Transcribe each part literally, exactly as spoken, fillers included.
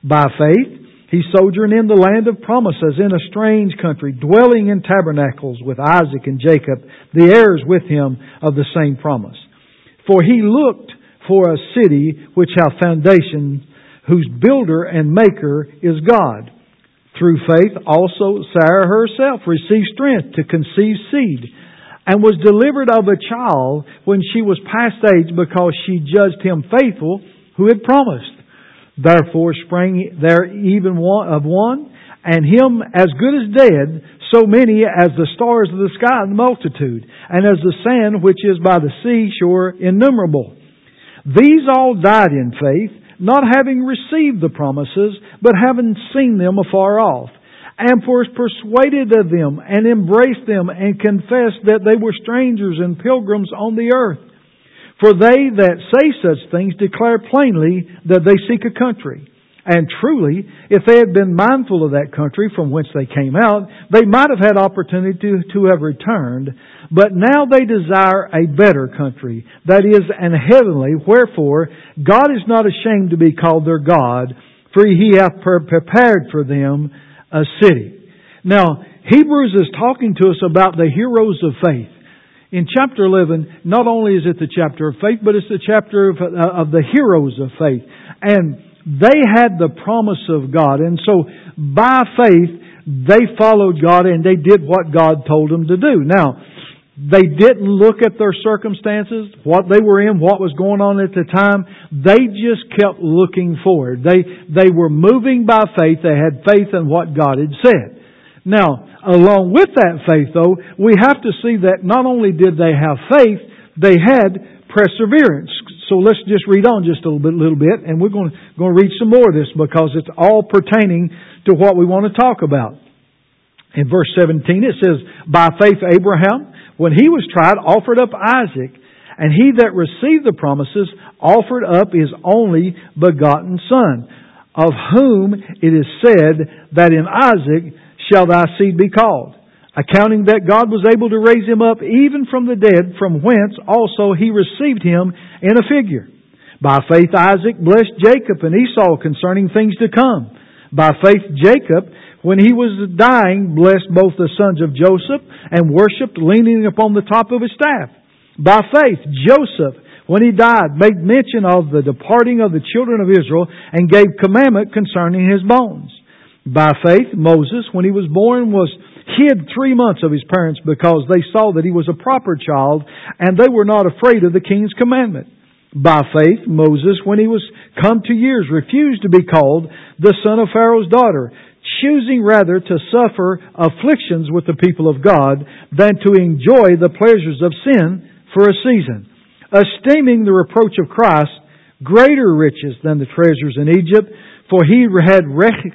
By faith, he sojourned in the land of promises in a strange country, dwelling in tabernacles with Isaac and Jacob, the heirs with him of the same promise. For he looked for a city which hath foundations, whose builder and maker is God. Through faith also Sarah herself received strength to conceive seed, and was delivered of a child when she was past age, because she judged him faithful who had promised. Therefore sprang there even one of one, and him as good as dead, so many as the stars of the sky in multitude, and as the sand which is by the seashore innumerable. These all died in faith, not having received the promises, but having seen them afar off, and were persuaded of them, and embraced them, and confessed that they were strangers and pilgrims on the earth. For they that say such things declare plainly that they seek a country. And truly, if they had been mindful of that country from whence they came out, they might have had opportunity to, to have returned. But now they desire a better country, that is, an heavenly. Wherefore, God is not ashamed to be called their God, for He hath prepared for them a city. Now, Hebrews is talking to us about the heroes of faith. In chapter eleven, not only is it the chapter of faith, but it's the chapter of, uh, of the heroes of faith. And they had the promise of God. And so, by faith, they followed God and they did what God told them to do. Now, they didn't look at their circumstances, what they were in, what was going on at the time. They just kept looking forward. They, they were moving by faith. They had faith in what God had said. Now, along with that faith, though, we have to see that not only did they have faith, they had perseverance. So let's just read on just a little bit, little bit, and we're going to, going to read some more of this because it's all pertaining to what we want to talk about. In verse seventeen, it says, by faith Abraham, when he was tried, offered up Isaac, and he that received the promises offered up his only begotten son, of whom it is said that in Isaac shall thy seed be called, accounting that God was able to raise him up even from the dead, from whence also he received him in a figure. By faith Isaac blessed Jacob and Esau concerning things to come. By faith Jacob, when he was dying, blessed both the sons of Joseph and worshipped, leaning upon the top of his staff. By faith Joseph, when he died, made mention of the departing of the children of Israel and gave commandment concerning his bones. By faith, Moses, when he was born, was hid three months of his parents because they saw that he was a proper child and they were not afraid of the king's commandment. By faith, Moses, when he was come to years, refused to be called the son of Pharaoh's daughter, choosing rather to suffer afflictions with the people of God than to enjoy the pleasures of sin for a season, esteeming the reproach of Christ greater riches than the treasures in Egypt, for he had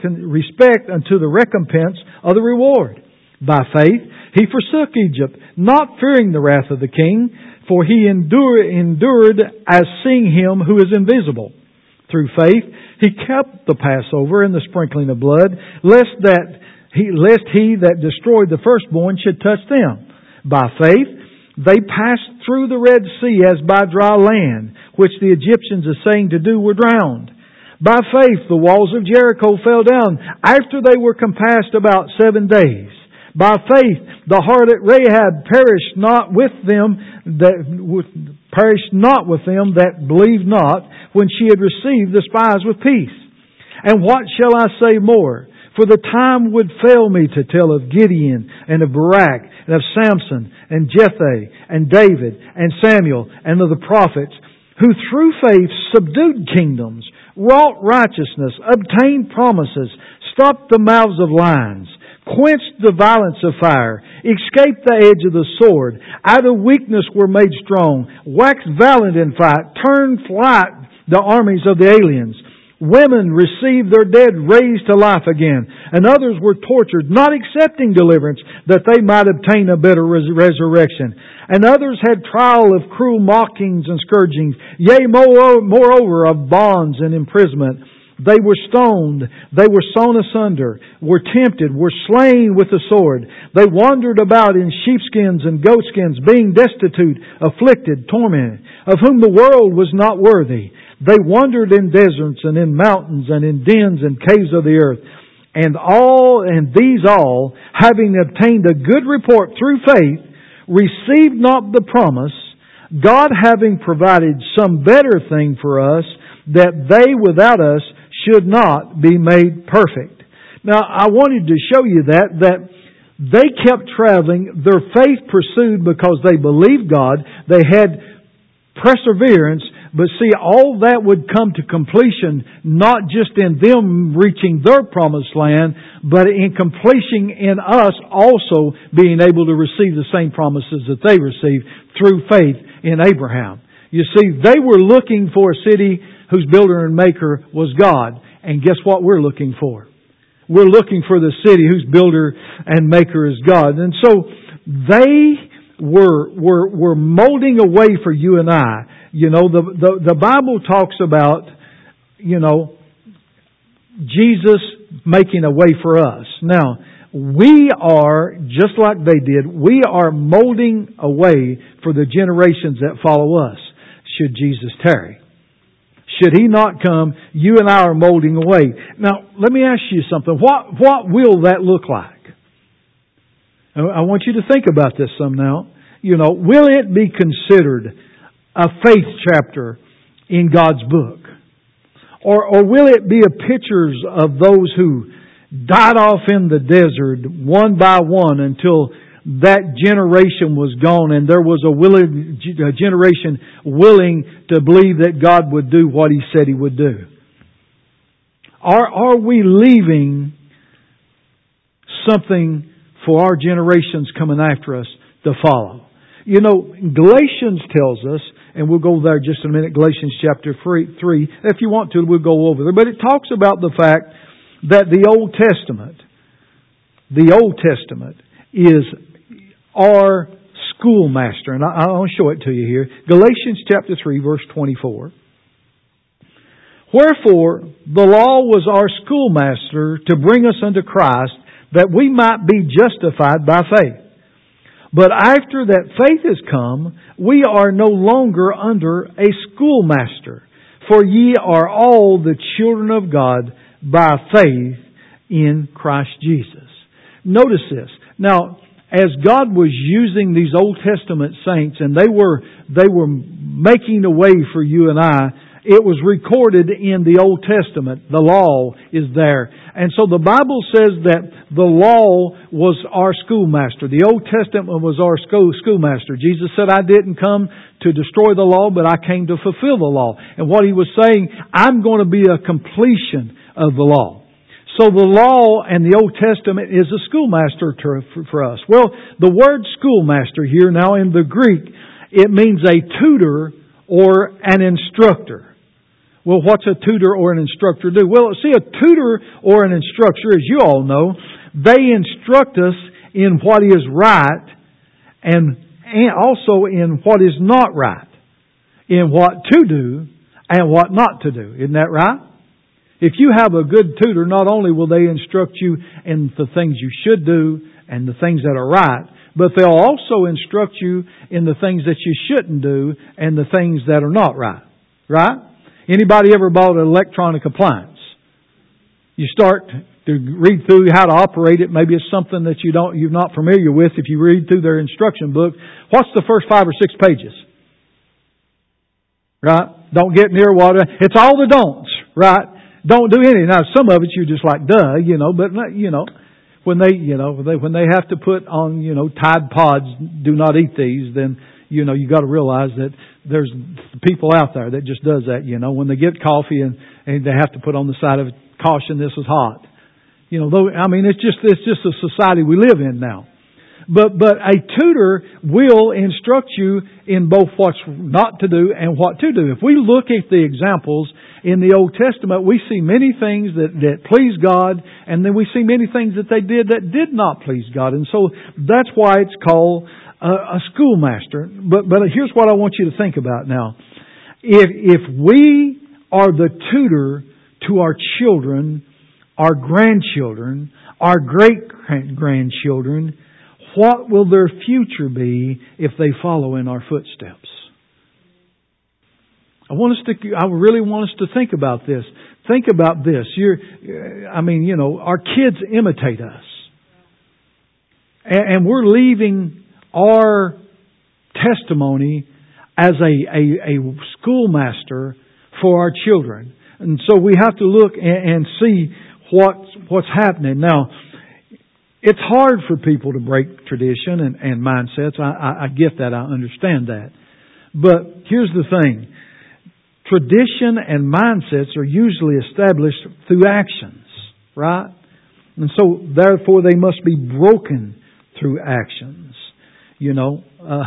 respect unto the recompense of the reward. By faith, he forsook Egypt, not fearing the wrath of the king, for he endured, endured as seeing him who is invisible. Through faith, he kept the Passover and the sprinkling of blood, lest that he, lest he that destroyed the firstborn should touch them. By faith, they passed through the Red Sea as by dry land, which the Egyptians essaying to do were drowned. By faith, the walls of Jericho fell down after they were compassed about seven days. By faith, the harlot Rahab perished not with them that perished not with them that believed not, when she had received the spies with peace. And what shall I say more? For the time would fail me to tell of Gideon and of Barak and of Samson and Jephthah and David and Samuel and of the prophets, who through faith subdued kingdoms, wrought righteousness, obtained promises, stopped the mouths of lions, quenched the violence of fire, escaped the edge of the sword, out of weakness were made strong, waxed valiant in fight, turned flight the armies of the aliens. Women received their dead raised to life again, and others were tortured, not accepting deliverance, that they might obtain a better res- resurrection. And others had trial of cruel mockings and scourgings, yea, moreover, of bonds and imprisonment. They were stoned. They were sawn asunder, were tempted, were slain with the sword. They wandered about in sheepskins and goatskins, being destitute, afflicted, tormented, of whom the world was not worthy. They wandered in deserts and in mountains and in dens and caves of the earth. And all, and these all, having obtained a good report through faith, received not the promise, God having provided some better thing for us, that they without us should not be made perfect. Now, I wanted to show you that, that they kept traveling. Their faith pursued because they believed God. They had perseverance. But see, all that would come to completion, not just in them reaching their promised land, but in completion in us also being able to receive the same promises that they received through faith in Abraham. You see, they were looking for a city whose builder and maker was God. And guess what we're looking for? We're looking for the city whose builder and maker is God. And so they were, were, were molding a way for you and I. You know, the, the, the Bible talks about, you know, Jesus making a way for us. Now, we are, just like they did, we are molding a way for the generations that follow us, should Jesus tarry. Should He not come, you and I are molding a way. Now, let me ask you something. What, what will that look like? I want you to think about this some now. You know, will it be considered a faith chapter in God's book? Or, or will it be a pictures of those who died off in the desert one by one until that generation was gone and there was a, willing, a generation willing to believe that God would do what He said He would do? Are, are we leaving something for our generations coming after us to follow? You know, Galatians tells us, and we'll go there just in a minute, Galatians chapter three. If you want to, we'll go over there. But it talks about the fact that the Old Testament, the Old Testament is our schoolmaster. And I, I'll show it to you here. Galatians chapter three, verse twenty-four. Wherefore, the law was our schoolmaster to bring us unto Christ, that we might be justified by faith. But after that faith is come, we are no longer under a schoolmaster. For ye are all the children of God by faith in Christ Jesus. Notice this. Now, as God was using these Old Testament saints, and they were, they were making a way for you and I, it was recorded in the Old Testament. The law is there. And so the Bible says that the law was our schoolmaster. The Old Testament was our school, schoolmaster. Jesus said, I didn't come to destroy the law, but I came to fulfill the law. And what He was saying, I'm going to be a completion of the law. So the law and the Old Testament is a schoolmaster for us. Well, the word schoolmaster here now in the Greek, it means a tutor or an instructor. Well, what's a tutor or an instructor do? Well, see, a tutor or an instructor, as you all know, they instruct us in what is right and, and also in what is not right. In what to do and what not to do. Isn't that right? If you have a good tutor, not only will they instruct you in the things you should do and the things that are right, but they'll also instruct you in the things that you shouldn't do and the things that are not right. Right? Anybody ever bought an electronic appliance? You start to read through how to operate it. Maybe it's something that you don't, you're not familiar with. If you read through their instruction book, what's the first five or six pages? Right? Don't get near water. It's all the don'ts. Right? Don't do anything. Now, some of it you're just like, duh, you know, but, you know, when they, you know, when they, when they have to put on, you know, Tide Pods, do not eat these, then, you know, you got to realize that there's people out there that just does that, you know, when they get coffee and, and they have to put on the side of it, caution, this is hot. You know, though, I mean, it's just, it's just a society we live in now. But, but a tutor will instruct you in both what's not to do and what to do. If we look at the examples in the Old Testament, we see many things that, that please God, and then we see many things that they did that did not please God. And so that's why it's called a, a schoolmaster. But, but here's what I want you to think about now. If, if we are the tutor to our children, our grandchildren, our great-grandchildren, what will their future be if they follow in our footsteps? I want us to, I really want us to think about this. Think about this. You're, I mean, you know, our kids imitate us. And, and we're leaving our testimony as a, a, a schoolmaster for our children. And so we have to look and, and see what, what's happening. Now, it's hard for people to break tradition and, and mindsets. I, I, I get that. I understand that. But here's the thing. Tradition and mindsets are usually established through actions, right? And so, therefore, they must be broken through actions. You know, uh,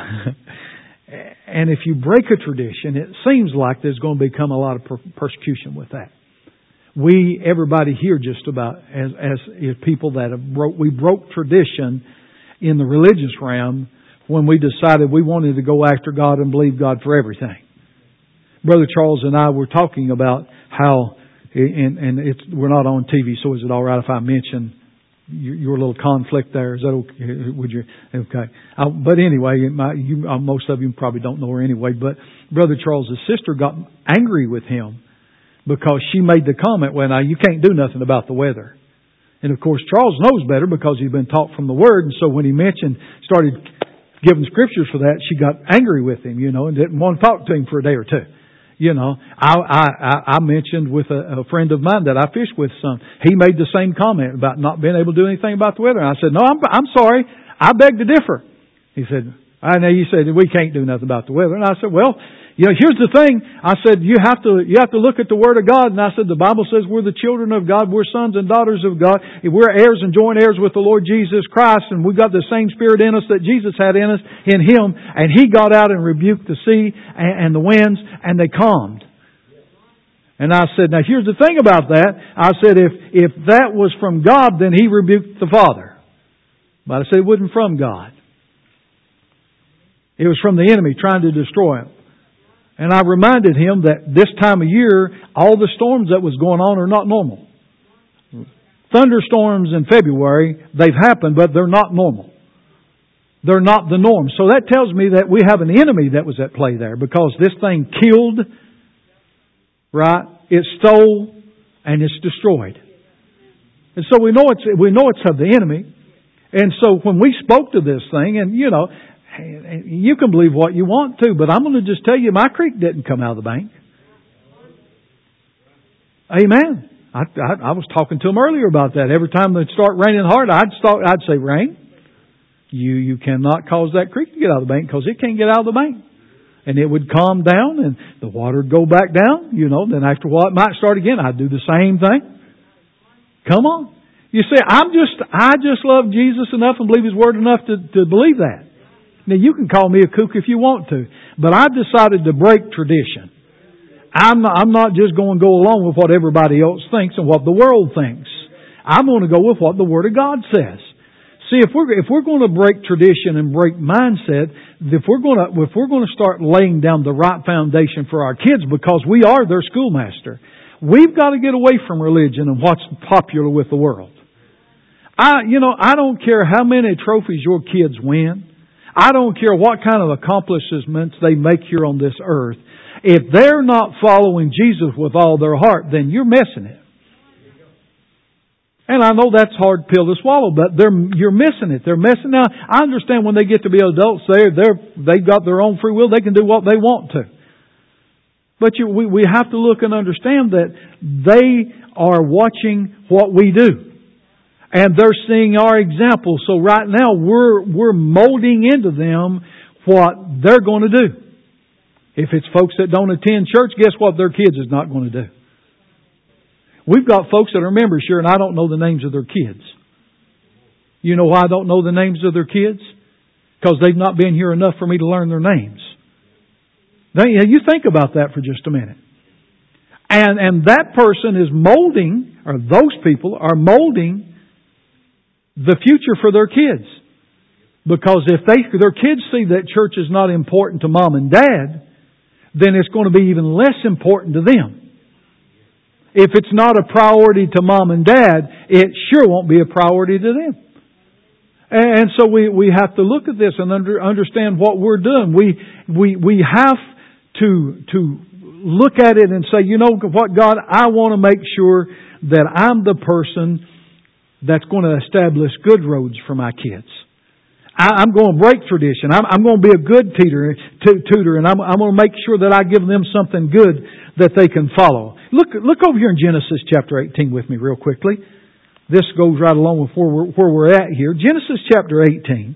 and if you break a tradition, it seems like there's going to become a lot of per- persecution with that. We, everybody here, just about as as people that have broke, we broke tradition in the religious realm when we decided we wanted to go after God and believe God for everything. Brother Charles and I were talking about how, and, and it's, we're not on T V, so is it all right if I mention your, your little conflict there? Is that okay? Would you? Okay. I, but anyway, my, you, uh, most of you probably don't know her anyway. But Brother Charles' sister got angry with him because she made the comment, "Well, now you can't do nothing about the weather." And of course, Charles knows better because he's been taught from the Word. And so when he mentioned, started giving scriptures for that, she got angry with him, you know, and didn't want to talk to him for a day or two. You know, I, I, I mentioned with a, a friend of mine that I fished with some. He made the same comment about not being able to do anything about the weather. And I said, no, I'm, I'm sorry. I beg to differ. He said, I know you said we can't do nothing about the weather. And I said, well, you know, here's the thing. I said, you have to, you have to look at the Word of God. And I said, the Bible says we're the children of God. We're sons and daughters of God. We're heirs and joint heirs with the Lord Jesus Christ. And we've got the same Spirit in us that Jesus had in us, in Him. And He got out and rebuked the sea and, and the winds, and they calmed. And I said, now here's the thing about that. I said, if, if that was from God, then He rebuked the Father. But I said it wasn't from God. It was from the enemy trying to destroy Him. And I reminded him that this time of year, all the storms that was going on are not normal. Thunderstorms in February, they've happened, but they're not normal. They're not the norm. So that tells me that we have an enemy that was at play there, because this thing killed, right? It stole, and it's destroyed. And so we know it's, we know it's of the enemy. And so when we spoke to this thing, and you know, you can believe what you want to, but I'm going to just tell you, my creek didn't come out of the bank. Amen. I, I, I was talking to him earlier about that. Every time it'd start raining hard, I'd start, I'd say, rain, you you cannot cause that creek to get out of the bank, because it can't get out of the bank. And it would calm down, and the water would go back down. You know, then after a while it might start again. I'd do the same thing. Come on. You see, I'm just, I just love Jesus enough and believe His Word enough to, to believe that. Now, you can call me a kook if you want to, but I've decided to break tradition. I'm not, I'm not just going to go along with what everybody else thinks and what the world thinks. I'm going to go with what the Word of God says. See, if we're if we're going to break tradition and break mindset, if we're going to if we're going to start laying down the right foundation for our kids, because we are their schoolmaster, we've got to get away from religion and what's popular with the world. I, you know, I don't care how many trophies your kids win. I don't care what kind of accomplishments they make here on this earth. If they're not following Jesus with all their heart, then you're missing it. And I know that's a hard pill to swallow, but they're, you're missing it. They're missing. Now, I understand when they get to be adults, they're, they're, they've got their own free will. They can do what they want to. But you, we, we have to look and understand that they are watching what we do. And they're seeing our example. So right now we're we're molding into them what they're going to do. If it's folks that don't attend church, guess what their kids is not going to do? We've got folks that are members here, and I don't know the names of their kids. You know why I don't know the names of their kids? Because they've not been here enough for me to learn their names. Now, you think about that for just a minute. And and that person is molding, or those people are molding the future for their kids. Because if they their kids see that church is not important to mom and dad, then it's going to be even less important to them. If it's not a priority to mom and dad, it sure won't be a priority to them. And so we, we have to look at this and under, understand what we're doing. We, we, we have to, to look at it and say, you know what, God, I want to make sure that I'm the person that's going to establish good roads for my kids. I, I'm going to break tradition. I'm, I'm going to be a good tutor, tutor, and I'm, I'm going to make sure that I give them something good that they can follow. Look, look over here in Genesis chapter eighteen with me real quickly. This goes right along with where we're, where we're at here. Genesis chapter eighteen.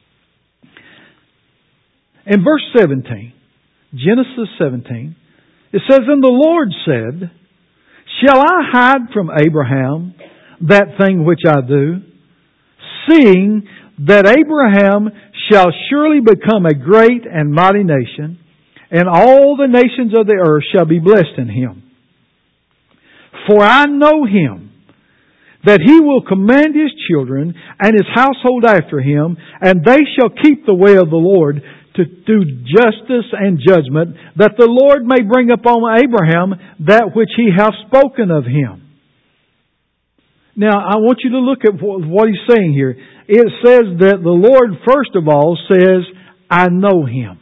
In verse seventeen. Genesis seventeen. It says, And the Lord said, Shall I hide from Abraham that thing which I do, seeing that Abraham shall surely become a great and mighty nation, and all the nations of the earth shall be blessed in him. For I know him, that he will command his children and his household after him, and they shall keep the way of the Lord to do justice and judgment, that the Lord may bring upon Abraham that which he hath spoken of him. Now, I want you to look at what he's saying here. It says that the Lord, first of all, says, I know him.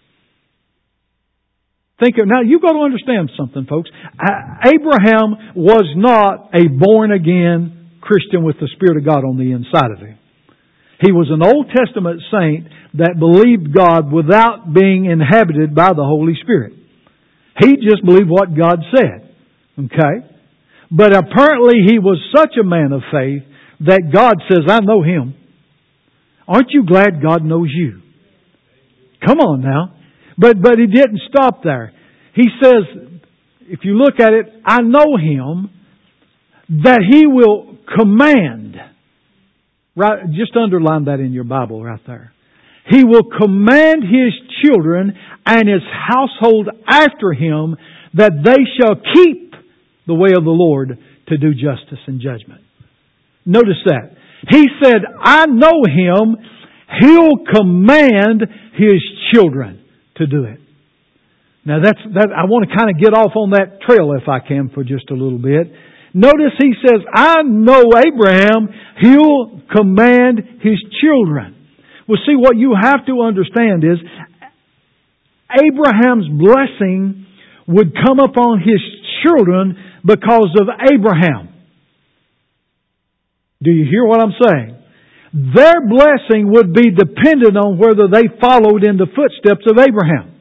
Think of, now, you've got to understand something, folks. Abraham was not a born-again Christian with the Spirit of God on the inside of him. He was an Old Testament saint that believed God without being inhabited by the Holy Spirit. He just believed what God said. Okay? But apparently he was such a man of faith that God says, I know him. Aren't you glad God knows you? Come on now. But, but he didn't stop there. He says, if you look at it, I know him, that he will command. Right, just underline that in your Bible right there. He will command his children and his household after him that they shall keep the way of the Lord to do justice and judgment. Notice that. He said, I know him. He'll command his children to do it. Now that's, that, I want to kind of get off on that trail if I can for just a little bit. Notice he says, I know Abraham, he'll command his children. Well, see, what you have to understand is Abraham's blessing would come upon his children because of Abraham. Do you hear what I'm saying? Their blessing would be dependent on whether they followed in the footsteps of Abraham.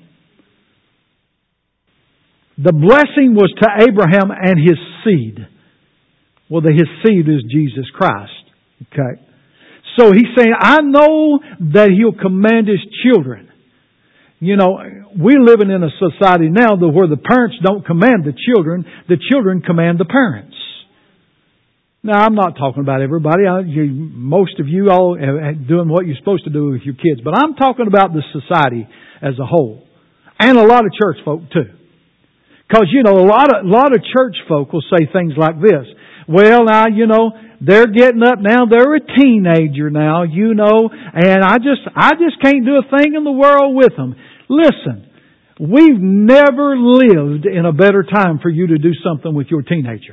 The blessing was to Abraham and his seed. Well, his seed is Jesus Christ. Okay. So he's saying, I know that he'll command his children. You know, we're living in a society now where the parents don't command the children, the children command the parents. Now, I'm not talking about everybody. I, you, most of you all are doing what you're supposed to do with your kids. But I'm talking about the society as a whole. And a lot of church folk too. Because, you know, a lot of, a lot of church folk will say things like this. Well, now, you know, they're getting up now. They're a teenager now, you know, and I just, I just can't do a thing in the world with them. Listen, we've never lived in a better time for you to do something with your teenager.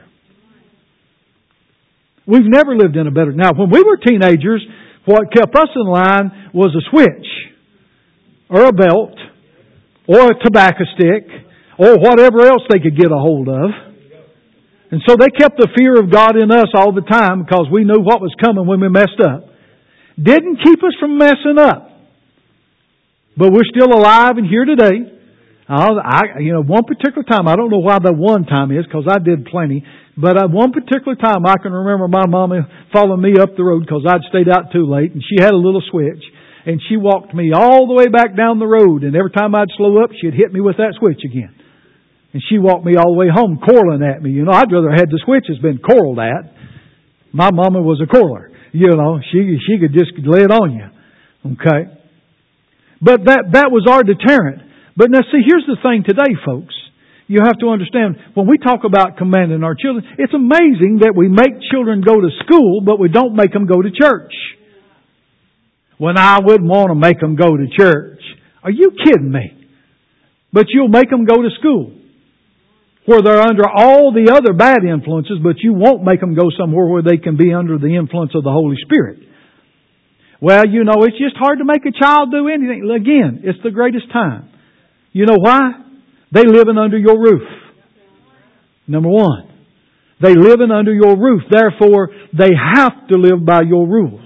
We've never lived in a better... Now, when we were teenagers, what kept us in line was a switch, or a belt, or a tobacco stick, or whatever else they could get a hold of. And so they kept the fear of God in us all the time because we knew what was coming when we messed up. Didn't keep us from messing up. But we're still alive and here today. I, you know, one particular time, I don't know why the one time is because I did plenty, but uh, one particular time I can remember my mama following me up the road because I'd stayed out too late and she had a little switch and she walked me all the way back down the road and every time I'd slow up she'd hit me with that switch again. And she walked me all the way home quarreling at me. You know, I'd rather have the switches been quarreled at. My mama was a quarreler. You know, she she could just lay it on you. Okay? But that, that was our deterrent. But now see, here's the thing today, folks. You have to understand, when we talk about commanding our children, it's amazing that we make children go to school, but we don't make them go to church. When I wouldn't want to make them go to church. Are you kidding me? But you'll make them go to school. where they're under all the other bad influences, but you won't make them go somewhere where they can be under the influence of the Holy Spirit. Well, you know, it's just hard to make a child do anything. Again, it's the greatest time. You know why? They living under your roof. Number one. They living under your roof. Therefore, they have to live by your rules.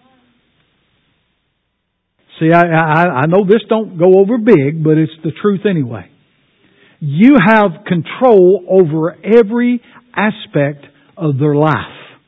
See, I, I, I know this don't go over big, but it's the truth anyway. You have control over every aspect of their life.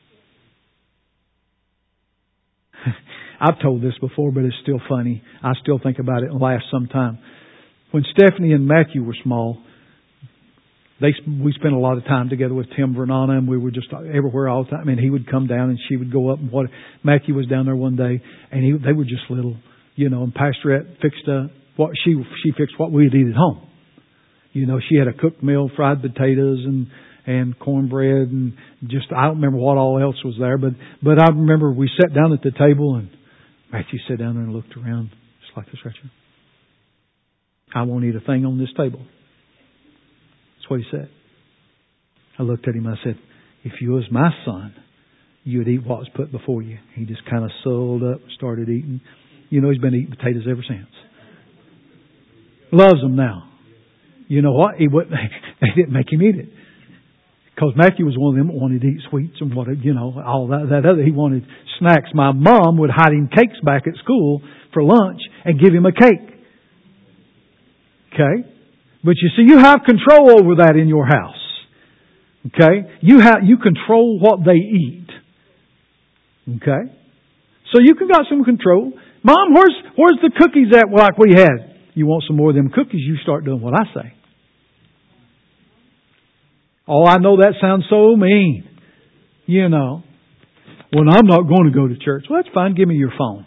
I've told this before, but it's still funny. I still think about it and laugh sometime. When Stephanie and Matthew were small, they we spent a lot of time together with Tim Vernana, and we were just everywhere all the time. And he would come down, and she would go up. And what Matthew was down there one day, and he, they were just little, you know. And Pastorette fixed a, what she she fixed what we'd eat at home. You know, she had a cooked meal, fried potatoes, and and cornbread, and just I don't remember what all else was there, but but I remember we sat down at the table, and Matthew sat down there and looked around just like this right here. I won't eat a thing on this table. That's what he said. I looked at him and I said, if you was my son, you would eat what was put before you. He just kind of sold up and started eating. You know, he's been eating potatoes ever since. Loves them now. You know what? He wouldn't, they didn't make him eat it. Because Matthew was one of them that wanted to eat sweets and what, you know, all that, that other. He wanted snacks. My mom would hide him cakes back at school for lunch and give him a cake. Okay? But you see, you have control over that in your house. Okay? You have, you control what they eat. Okay? So you can got some control. Mom, where's, where's the cookies at like we had? You want some more of them cookies, you start doing what I say. Oh, I know that sounds so mean. You know. Well, I'm not going to go to church. Well, that's fine. Give me your phone.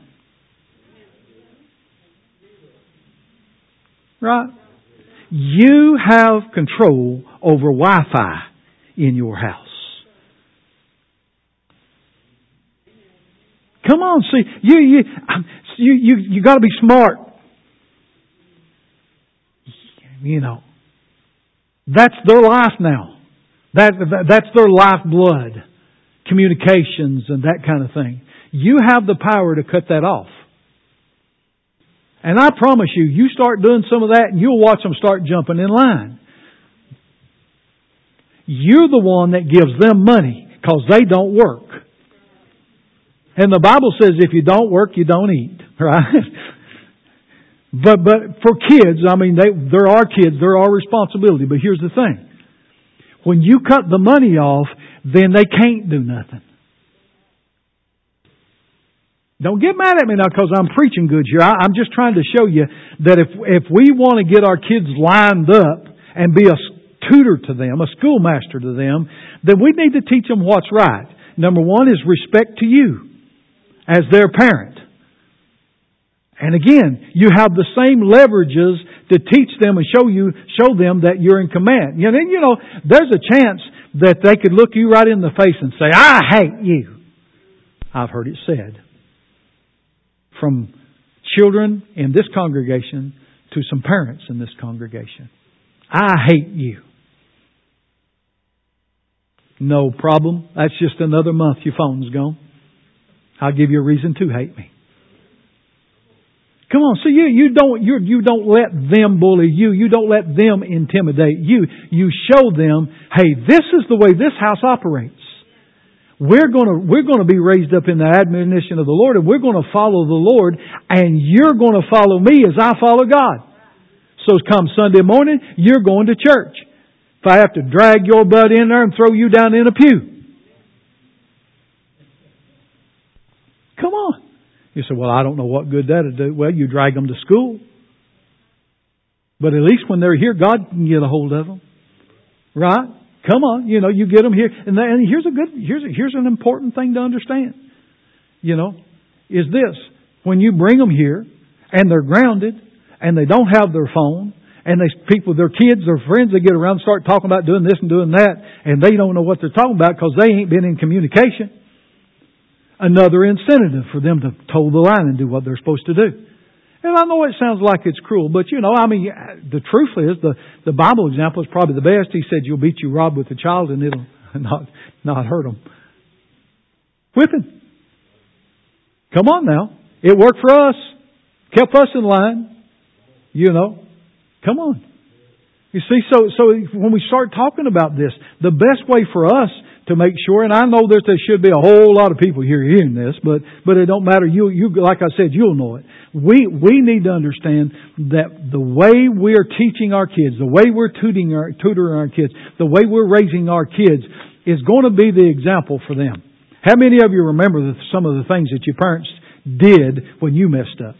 Right? You have control over Wi-Fi in your house. Come on, see, you you you you, you got to be smart. You know, that's their life now. That, that that's their lifeblood, communications and that kind of thing. You have the power to cut that off. And I promise you, you start doing some of that and you'll watch them start jumping in line. You're the one that gives them money because they don't work. And the Bible says if you don't work, you don't eat. Right? But but for kids, I mean, they, there are kids, there are responsibility. But here's the thing. When you cut the money off, then they can't do nothing. Don't get mad at me now because I'm preaching good here. I, I'm just trying to show you that if if we want to get our kids lined up and be a tutor to them, a schoolmaster to them, then we need to teach them what's right. Number one is respect to you as their parent. And again, you have the same leverages to teach them and show you, show them that you're in command. You know, you know, there's a chance that they could look you right in the face and say, I hate you. I've heard it said. From children in this congregation to some parents in this congregation. I hate you. No problem. That's just another month your phone's gone. I'll give you a reason to hate me. Come on, so you you don't you you don't let them bully you. You don't let them intimidate you. You show them, hey, this is the way this house operates. We're gonna we're gonna be raised up in the admonition of the Lord, and we're gonna follow the Lord, and you're gonna follow me as I follow God. So come Sunday morning, you're going to church. If I have to drag your butt in there and throw you down in a pew. Come on. You say, well, I don't know what good that'll do. Well, you drag them to school. But at least when they're here, God can get a hold of them. Right? Come on. You know, you get them here. And, and here's a good, here's, a, here's an important thing to understand. You know, is this. When you bring them here and they're grounded and they don't have their phone and they people, their kids, their friends, they get around and start talking about doing this and doing that and they don't know what they're talking about because they ain't been in communication. Another incentive for them to toe the line and do what they're supposed to do. And I know it sounds like it's cruel, but you know, I mean, the truth is, the, the Bible example is probably the best. He said, you'll beat your rod with a child and it'll not, not hurt them. Whip him. Come on now. It worked for us. Kept us in line. You know. Come on. You see, so, so when we start talking about this, the best way for us to make sure, and I know that there should be a whole lot of people here hearing this, but, but it don't matter. You, you, like I said, you'll know it. We, we need to understand that the way we're teaching our kids, the way we're tutoring our, tutoring our kids, the way we're raising our kids is going to be the example for them. How many of you remember the, some of the things that your parents did when you messed up?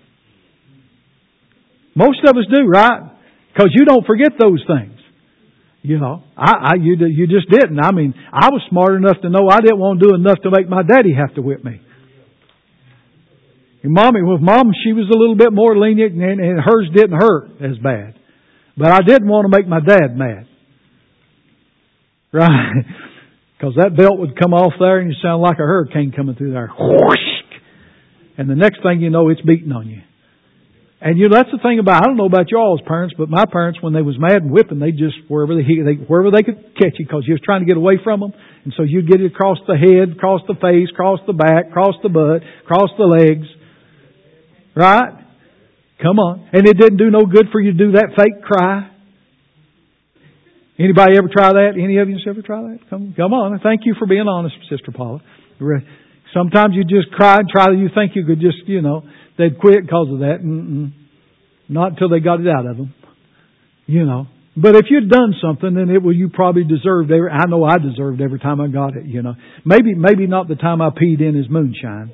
Most of us do, right? Because you don't forget those things. You know, I, I you, you just didn't. I mean, I was smart enough to know I didn't want to do enough to make my daddy have to whip me. And mommy, with mom, she was a little bit more lenient, and, and hers didn't hurt as bad. But I didn't want to make my dad mad. Right? Because that belt would come off there and you sound like a hurricane coming through there. Whoosh! And the next thing you know, it's beating on you. And you know, that's the thing about, I don't know about y'all's parents, but my parents, when they was mad and whipping, they just, wherever they, they wherever they could catch you, because you was trying to get away from them. And so you'd get it across the head, across the face, across the back, across the butt, across the legs. Right? Come on. And it didn't do no good for you to do that fake cry. Anybody ever try that? Any of you ever try that? Come, come on. Thank you for being honest, Sister Paula. Sometimes you just cry and try. You think you could just, you know, they'd quit because of that. Mm-mm. Not until they got it out of them. You know. But if you'd done something, then it well, you probably deserved every. I know I deserved every time I got it. You know. Maybe, maybe not the time I peed in his moonshine.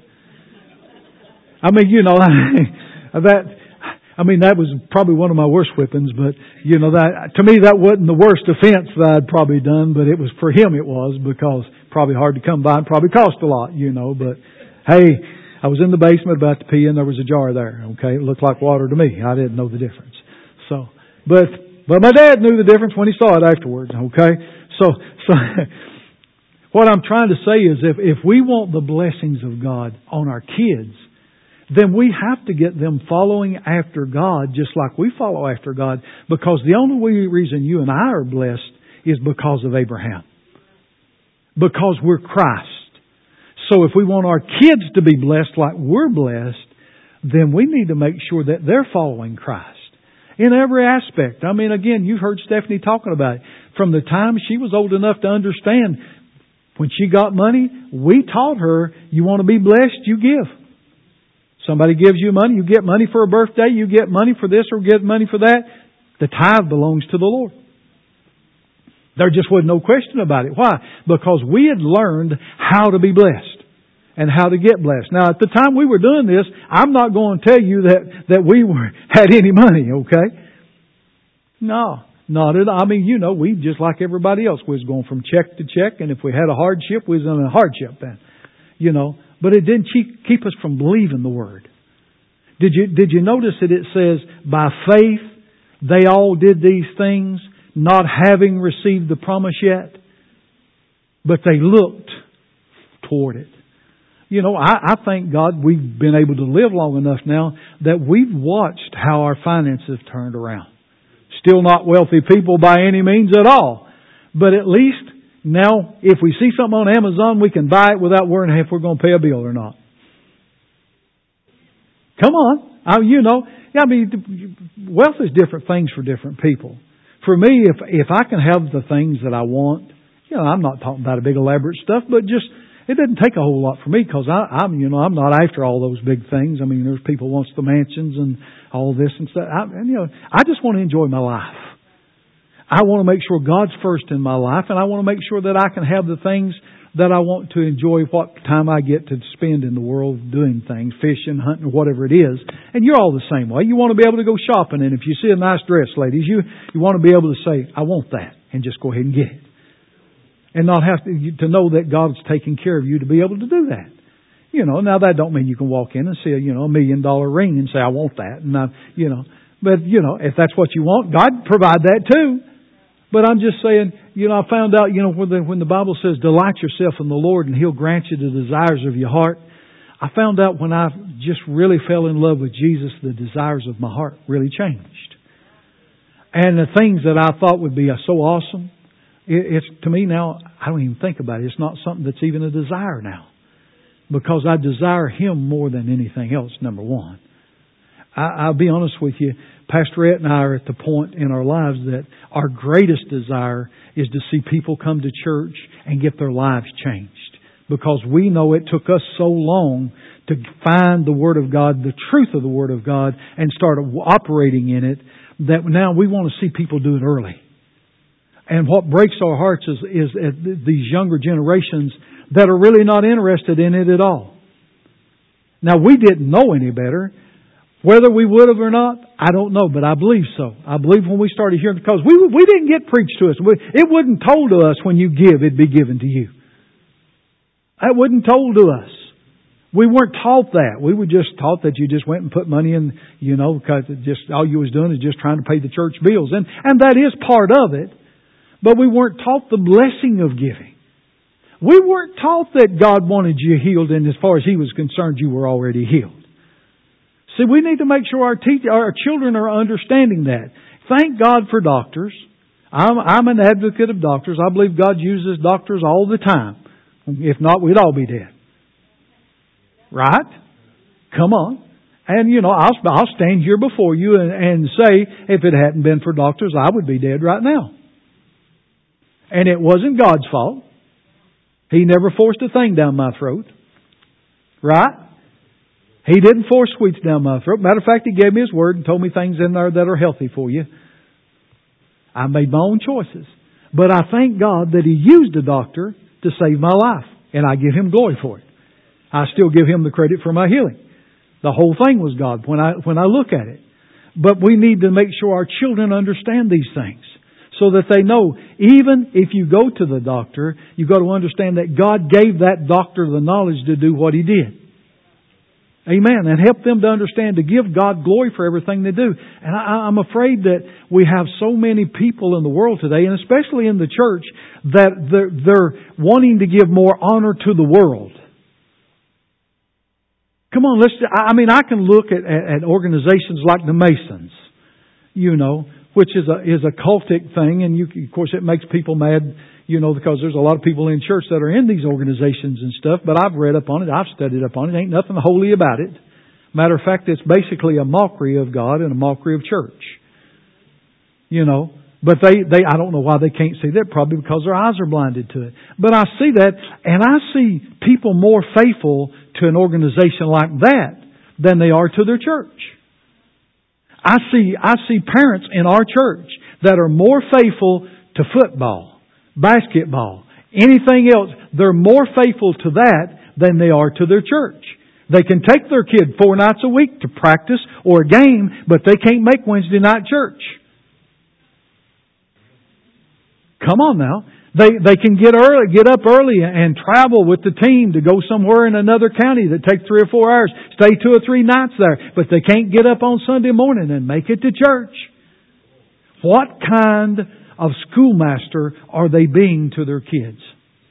I mean, you know, that. I mean, that was probably one of my worst whippings, but, you know, that, to me, that wasn't the worst offense that I'd probably done, but it was, for him it was, because probably hard to come by and probably cost a lot, you know, but hey, I was in the basement about to pee and there was a jar there, okay? It looked like water to me. I didn't know the difference. So, but, but my dad knew the difference when he saw it afterwards, okay? So, so, what I'm trying to say is if, if we want the blessings of God on our kids, then we have to get them following after God just like we follow after God, because the only reason you and I are blessed is because of Abraham. Because we're Christ. So if we want our kids to be blessed like we're blessed, then we need to make sure that they're following Christ. In every aspect. I mean, again, you've heard Stephanie talking about it. From the time she was old enough to understand, when she got money, we taught her, you want to be blessed, you give. Somebody gives you money, you get money for a birthday, you get money for this or get money for that. The tithe belongs to the Lord. There just wasn't no question about it. Why? Because we had learned how to be blessed and how to get blessed. Now, at the time we were doing this, I'm not going to tell you that, that we were, had any money, okay? No, not at all. I mean, you know, we just like everybody else. We was going from check to check, and if we had a hardship, we was in a hardship then. You know. But it didn't keep us from believing the Word. Did you, did you notice that it says, by faith they all did these things, not having received the promise yet, but they looked toward it. You know, I, I thank God we've been able to live long enough now that we've watched how our finances turned around. Still not wealthy people by any means at all, but at least now, if we see something on Amazon, we can buy it without worrying if we're going to pay a bill or not. Come on. I, you know, I mean, wealth is different things for different people. For me, if if I can have the things that I want, you know, I'm not talking about a big elaborate stuff, but just, it doesn't take a whole lot for me because I, I'm, you know, I'm not after all those big things. I mean, there's people who wants the mansions and all this and stuff. I, and, you know, I just want to enjoy my life. I want to make sure God's first in my life, and I want to make sure that I can have the things that I want to enjoy what time I get to spend in the world doing things, fishing, hunting, or whatever it is. And you're all the same way. You want to be able to go shopping, and if you see a nice dress, ladies, you, you want to be able to say, I want that, and just go ahead and get it. And not have to, to know that God's taking care of you to be able to do that. You know, now that don't mean you can walk in and see a, you know, a million dollar ring and say, I want that. And I, you know, but you know, if that's what you want, God provide that too. But I'm just saying, you know, I found out, you know, when the, when the Bible says, delight yourself in the Lord and He'll grant you the desires of your heart. I found out when I just really fell in love with Jesus, the desires of my heart really changed. And the things that I thought would be so awesome, it's to me now, I don't even think about it. It's not something that's even a desire now. Because I desire Him more than anything else, number one. I, I'll be honest with you, Pastor Ed and I are at the point in our lives that our greatest desire is to see people come to church and get their lives changed. Because we know it took us so long to find the Word of God, the truth of the Word of God, and start operating in it, that now we want to see people do it early. And what breaks our hearts is, is these younger generations that are really not interested in it at all. Now, we didn't know any better. Whether we would have or not, I don't know, but I believe so. I believe when we started hearing, because we we didn't get preached to us. It wasn't told to us when you give, it'd be given to you. That wasn't told to us. We weren't taught that. We were just taught that you just went and put money in, you know, because just all you was doing is just trying to pay the church bills. And, and that is part of it. But we weren't taught the blessing of giving. We weren't taught that God wanted you healed, and as far as He was concerned, you were already healed. See, we need to make sure our te- our children are understanding that. Thank God for doctors. I'm, I'm an advocate of doctors. I believe God uses doctors all the time. If not, we'd all be dead. Right? Come on. And, you know, I'll, I'll stand here before you and, and say, if it hadn't been for doctors, I would be dead right now. And it wasn't God's fault. He never forced a thing down my throat. Right? He didn't force sweets down my throat. Matter of fact, He gave me His Word and told me things in there that are healthy for you. I made my own choices. But I thank God that He used a doctor to save my life. And I give Him glory for it. I still give Him the credit for my healing. The whole thing was God when I when I look at it. But we need to make sure our children understand these things. So that they know, even if you go to the doctor, you've got to understand that God gave that doctor the knowledge to do what He did. Amen. And help them to understand, to give God glory for everything they do. And I, I'm afraid that we have so many people in the world today, and especially in the church, that they're, they're wanting to give more honor to the world. Come on, let's. I mean, I can look at, at organizations like the Masons, you know, which is a is a cultic thing, and you, of course, it makes people mad, you know, because there's a lot of people in church that are in these organizations and stuff. But I've read up on it, I've studied up on it. Ain't nothing holy about it. Matter of fact, it's basically a mockery of God and a mockery of church. You know, but they they I don't know why they can't see that. Probably because their eyes are blinded to it. But I see that, and I see people more faithful to an organization like that than they are to their church. I see I see parents in our church that are more faithful to football, basketball, anything else. They're more faithful to that than they are to their church. They can take their kid four nights a week to practice or a game, but they can't make Wednesday night church. Come on now. They they can get early, get up early and travel with the team to go somewhere in another county that takes three or four hours, stay two or three nights there, but they can't get up on Sunday morning and make it to church. What kind of schoolmaster are they being to their kids?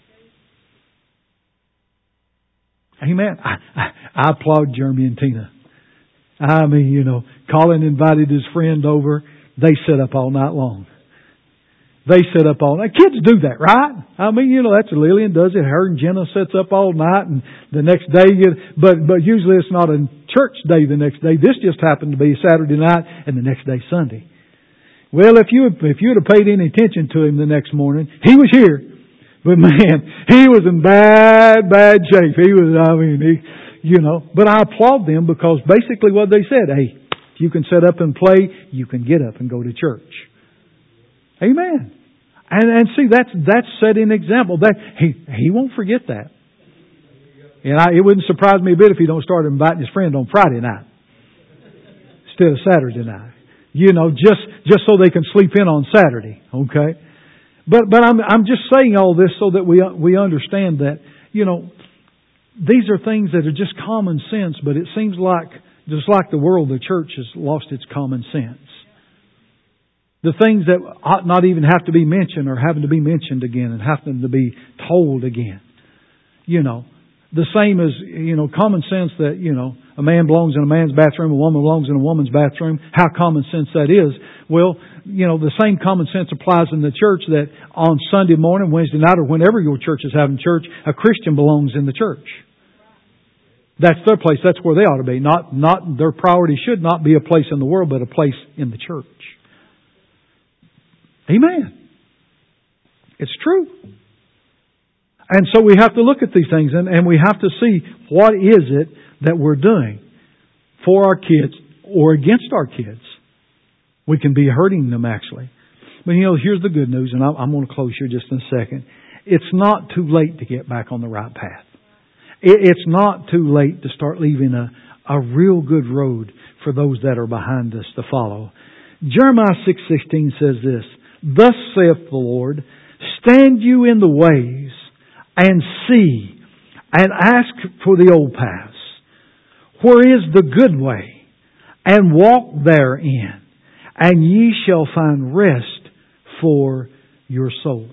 Amen. I, I, I applaud Jeremy and Tina. I mean, you know, Colin invited his friend over. They sit up all night long. They sit up all night. Kids do that, right? I mean, you know, that's what Lillian does it. Her and Jenna sits up all night, and the next day, you, but but usually it's not a church day the next day. This just happened to be Saturday night, and the next day Sunday. Well, if you if you'd have paid any attention to him the next morning, he was here, but man, he was in bad bad shape. He was, I mean, he, you know. But I applaud them because basically what they said, hey, if you can sit up and play, you can get up and go to church. Amen. And and see, that's that's setting an example. That he he won't forget that. And I, it wouldn't surprise me a bit if he don't start inviting his friend on Friday night instead of Saturday night. You know, just just so they can sleep in on Saturday. Okay. But but I'm I'm just saying all this so that we we understand that, you know, these are things that are just common sense. But it seems like just like the world, the church has lost its common sense. The things that ought not even have to be mentioned are having to be mentioned again and having to be told again. You know, The same as, you know, common sense that, you know, a man belongs in a man's bathroom, a woman belongs in a woman's bathroom. How common sense that is. Well, you know, the same common sense applies in the church that on Sunday morning, Wednesday night, or whenever your church is having church, a Christian belongs in the church. That's their place. That's where they ought to be. Not, not, their priority should not be a place in the world, but a place in the church. Amen. It's true. And so we have to look at these things and, and we have to see what is it that we're doing for our kids or against our kids. We can be hurting them actually. But you know, here's the good news, and I'm going to close here just in a second. It's not too late to get back on the right path. It's not too late to start leaving a, a real good road for those that are behind us to follow. Jeremiah six sixteen says this, "Thus saith the Lord, stand you in the ways and see and ask for the old paths. Where is the good way? And walk therein, and ye shall find rest for your souls."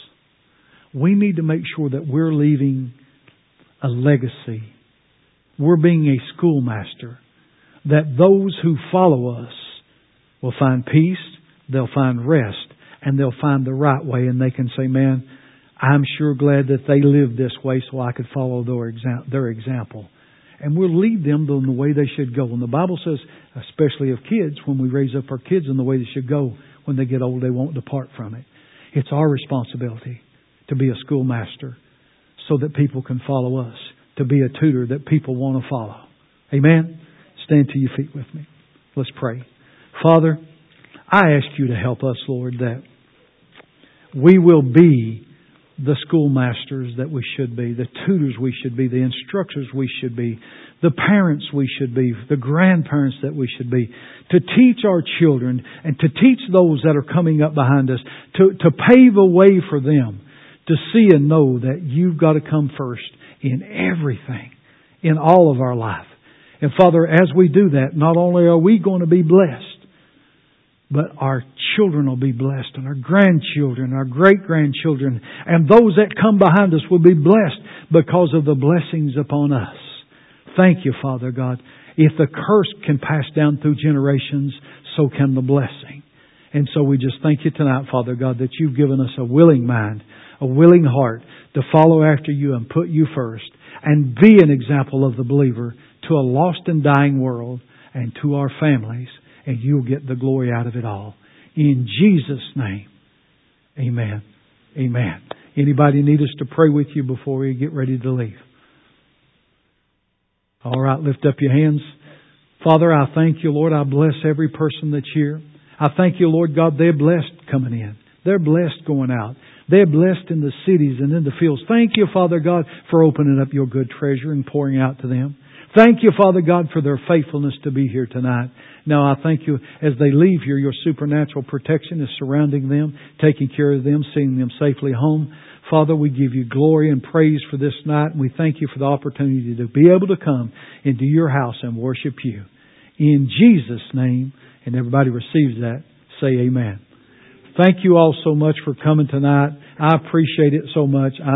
We need to make sure that we're leaving a legacy. We're being a schoolmaster. That those who follow us will find peace, they'll find rest, and they'll find the right way. And they can say, man, I'm sure glad that they lived this way so I could follow their exam- their example. And we'll lead them in the way they should go. And the Bible says, especially of kids, when we raise up our kids in the way they should go, when they get old, they won't depart from it. It's our responsibility to be a schoolmaster so that people can follow us, to be a tutor that people want to follow. Amen? Stand to your feet with me. Let's pray. Father, I ask you to help us, Lord, that we will be the schoolmasters that we should be, the tutors we should be, the instructors we should be, the parents we should be, the grandparents that we should be, to teach our children and to teach those that are coming up behind us, to, to pave a way for them to see and know that you've got to come first in everything, in all of our life. And Father, as we do that, not only are we going to be blessed, but our children will be blessed, and our grandchildren, our great-grandchildren, and those that come behind us will be blessed because of the blessings upon us. Thank you, Father God. If the curse can pass down through generations, so can the blessing. And so we just thank you tonight, Father God, that you've given us a willing mind, a willing heart to follow after you and put you first and be an example of the believer to a lost and dying world and to our families. And you'll get the glory out of it all. In Jesus' name, amen. Amen. Anybody need us to pray with you before we get ready to leave? All right, lift up your hands. Father, I thank you, Lord. I bless every person that's here. I thank you, Lord God, they're blessed coming in. They're blessed going out. They're blessed in the cities and in the fields. Thank you, Father God, for opening up your good treasure and pouring out to them. Thank you, Father God, for their faithfulness to be here tonight. Now I thank you as they leave here, your supernatural protection is surrounding them, taking care of them, seeing them safely home. Father, we give you glory and praise for this night, and we thank you for the opportunity to be able to come into your house and worship you. In Jesus' name, and everybody receives that, say amen. Thank you all so much for coming tonight. I appreciate it so much. I